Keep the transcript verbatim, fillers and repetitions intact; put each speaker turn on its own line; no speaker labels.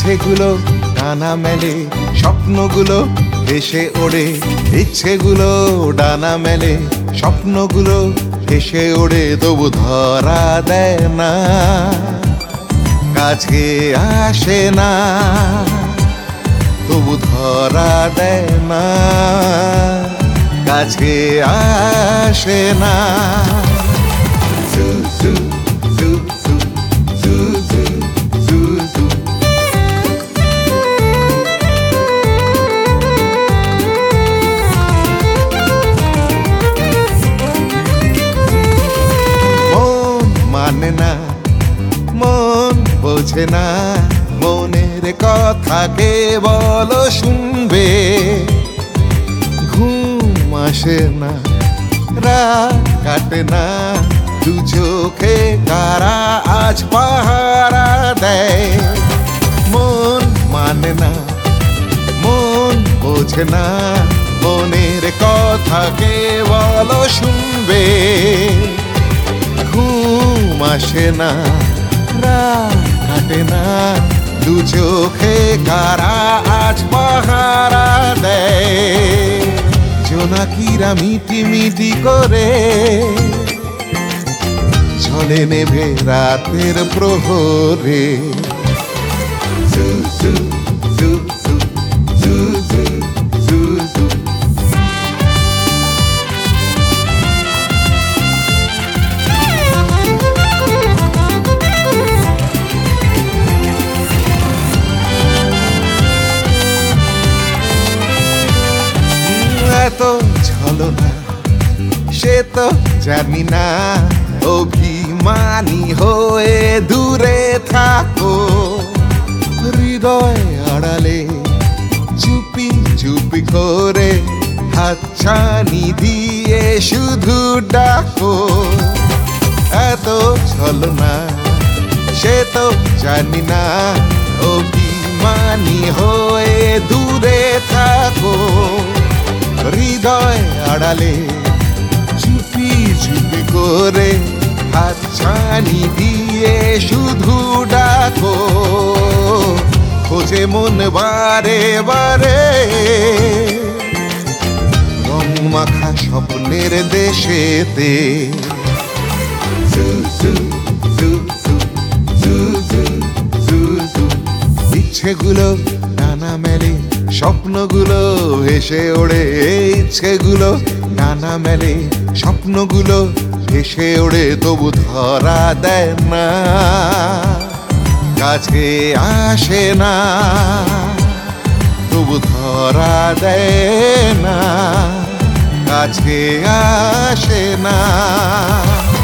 ইচ্ছেগুলো ডানা মেলে, স্বপ্নগুলো ভেসে ওড়ে। ইচ্ছেগুলো ডানা মেলে, স্বপ্নগুলো ভেসে ওড়ে, তবু ধরা দেয় না, কাছে আসে না, তবু ধরা দেয় না, কাছে আসে না। জু জু জু জু জু জু জু জু। মন মানে না, মন বোঝে না, মনের কথা কে বলো শুনবে। ঘুম আসে না, রাত কাটে না, দু চোখে কারা আজ পাহারা দেয়। মন মানে না, মন বোঝে না, মনের কথা কে বলো শুনবে। ঘুম আসে না, রাত কাটে না, দু চোখে কারা আজ পাহারা দেয়। জোনাকিরা মিটি মিটি করে ঝলে নেভে রাতের প্রহরে। জু জু জু জু জু জু জু জু। এত ছলনা সে তো জানি না, অভিমানী হয়ে দূরে থাকো। হৃদয় আড়ালে চুপি চুপি করে হাতছানি দিয়ে শুধু ডাকো। এত ছলনা সে তো জানি না, অভিমানী হয়ে দূরে থাকো। হৃদয় আড়ালে চুপি চুপি করে হাতছানি দিয়ে শুধু ডাকো। খোঁজে মন বারে বারে রং মাখা স্বপ্নের দেশেতে। জু জু জু জু জু জু জু জু। ইচ্ছেগুলো ডানা মেলে, স্বপ্নগুলো ভেসে ওড়ে। ইচ্ছেগুলো ডানা মেলে, স্বপ্নগুলো ভেসে ওড়ে, তবু ধরা দেয় না, কাছে আসে না, তবু ধরা দেয় না, কাছে আসে না।